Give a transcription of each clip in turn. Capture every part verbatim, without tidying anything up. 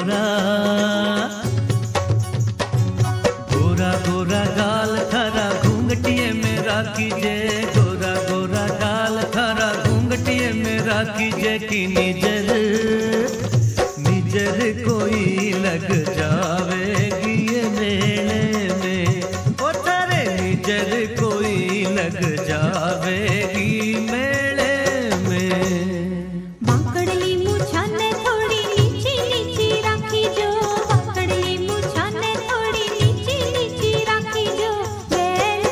गोरा, गोरा गोरा गाल थारा घूंघटिए में राखी जे, गोरा गोरा गाल थारा घूंघटिए में राखी जे की निजर निजर कोई लग जावेगी ये मेले में, ओ तारे निजर कोई लग जावेगी मेले में। बाकड़ली मुछाने थोड़ी नीची नीची राखी जो, बाकड़ली मुछाने थोड़ी नीची नीची राखी जो, गैल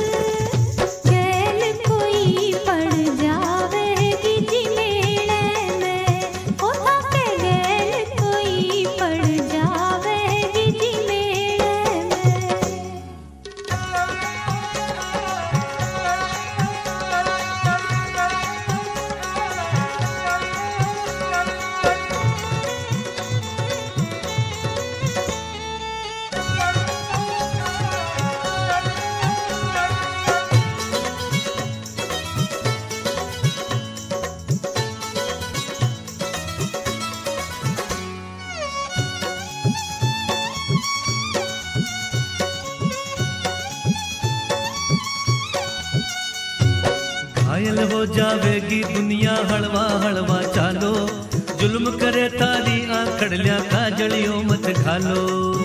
गैल कोई पड़ जावेगी जी मेले में, ओ ताके गैल कोई पड़ जावेगी जी मेले में। घायल हो जावेगी दुनिया हलवा हलवा चालो, जुल्म करे तारी आंखड़लिया काजलियों मत खालो।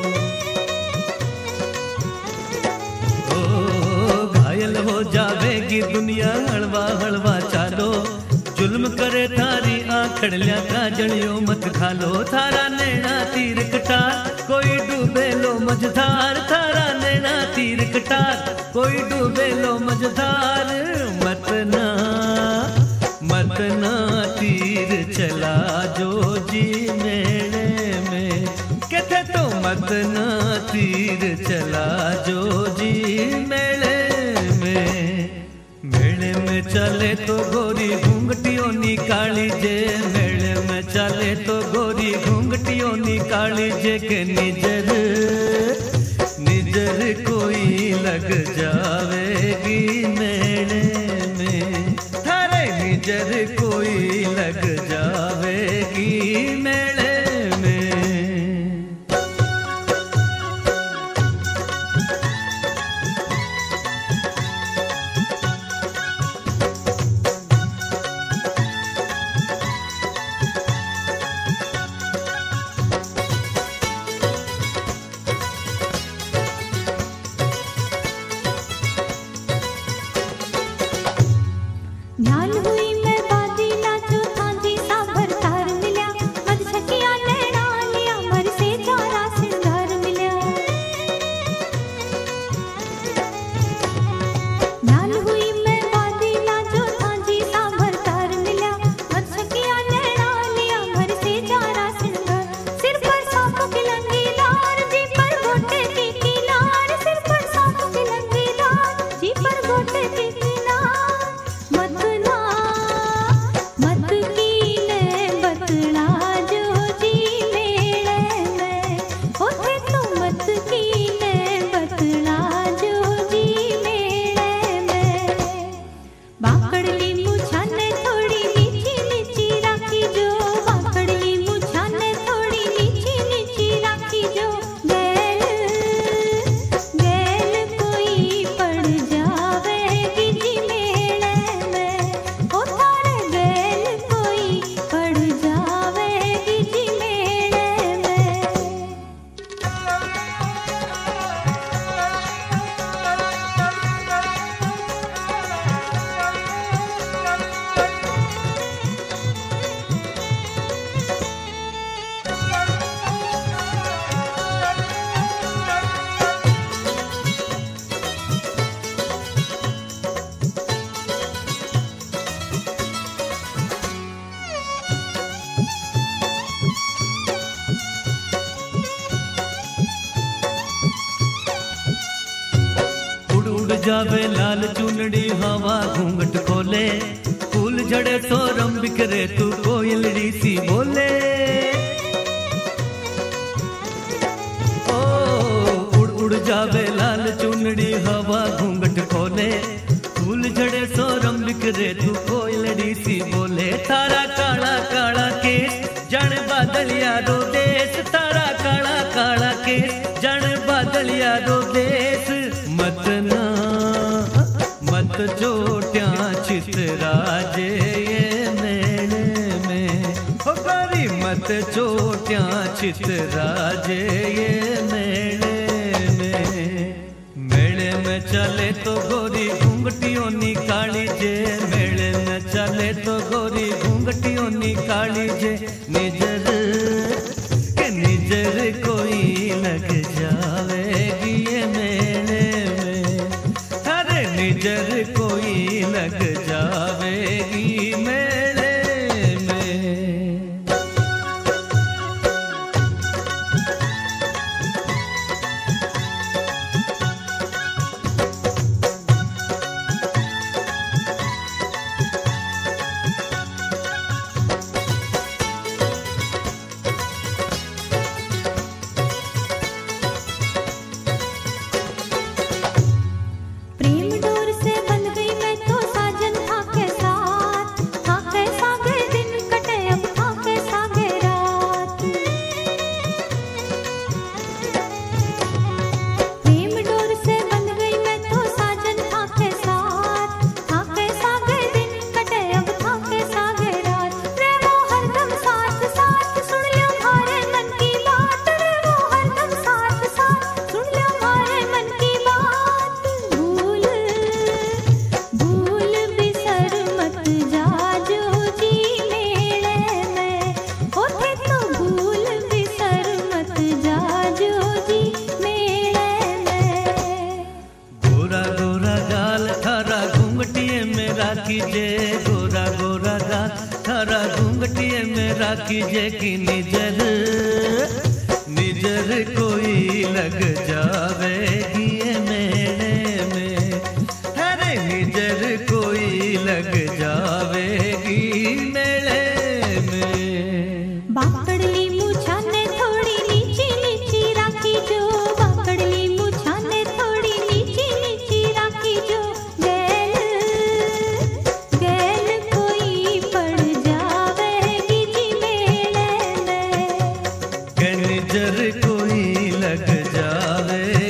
ओ घायल हो जावेगी दुनिया हलवा हलवा चालो, जुल्म करे तारी आंखड़लिया काजलियों मत खालो। थारा नैना तीर कटार कोई डूबे लो मझधार, थारा नैना तीर कटार कोई डूबे लो मझधार। मत ना मत ना तीर चला जो जी मेले में, कहते तो मत ना तीर चला जो जी मेले में। मेले में चले तो गोरी घूंघटियों निकाली जे, मेले में चले तो गोरी घूंघटियों निकाली जे के निजर निजर कोई लग जावेगी मेले में, थारे निजर कोई लग जावेगी मेले में। न्याल हुई मैं बाजी नाचो थांजी साभर तार मिल्या, मद छकिया नैना लिया मर से चारा सिंगार मिल्या। न्याल हुई मैं बाजी नाचो थांजी साभर तार मिल्या, मद छकिया नैना लिया मर से चारा सिंगार। सिर पर सांप की लंगी लार, जी पर गोटे की किनार, सिर पर सांप की लंगी लार, जी पर गोटे की किनार। मत ना मत कीने बतला जो जी मेले में, होते तो मत कीने बतला जो जी मेले में। बाकड़ली मुछाने थोड़ी नीची नीची राखी जो, बाकड़ली मुछाने थोड़ी नीची नीची राखी जो, गैल गैल कोई पड़ जावेगी जी मेले में, ओ थारे गैल कोई पड़ जावेगी जी मेले में। उड़ उड़ जावे लाल चुनड़ी हवा घूंघट खोले, फूल झड़े तो रंग बिखरे तू कोयलड़ी सी बोले। ओ उड़ उड़ जावे लाल चुनड़ी हवा घूंघट खोले, फूल झड़े तो रंग बिखरे तू कोयलड़ी सी बोले। थारा काला काला केस जन बादल यादो देश था प्यारो देश मत ना मत चोट्या चितराजे ये मेले में हो गोरी मत चोट्या चितराजे ये मेले में। मेले में चले तो गोरी घूंघटियों निकाली जे मेले में चले तो गोरी घूंघटियों निकाली जे निजर के निजर कोई लग जावेगी ये मेले में अरे निजर कोई लग जावेगी मेले में। प्रेम डोर से बंध गई मैं तो साजन था के साथ था कैसा गए दिन कटे अब था कैसा गए रात। प्रेम डोर से बंध गई मैं तो साजन था के साथ था कैसा गए दिन कटे अब था कैसा गए रात। रे वो हरदम साथ साथ सुन लियो मारे मन की बात रे वो हरदम साथ साथ सुन लियो मारे मन की बात। भूल भूल बिसर मत जाजो जी मेले में होते तो भूल बिसर मत जाजो जी मेले में। गोरा गोरा गाल थारा घूंघटिए में राखी जे गोरा गोरा गाल थारा घूंघटिए में राखी जे की निजर निजर कोई लग जावेगी ये मेले में अरे निजर कोई लग जावेगी मेले में। बाकड़ली मुछाने थोड़ी नीची नीची राखी जो बाकड़ली मुछाने थोड़ी नीची नीची राखी जो गैल गैल कोई पड़ जावेगी जी मेले में। के निजर कोई लग जावे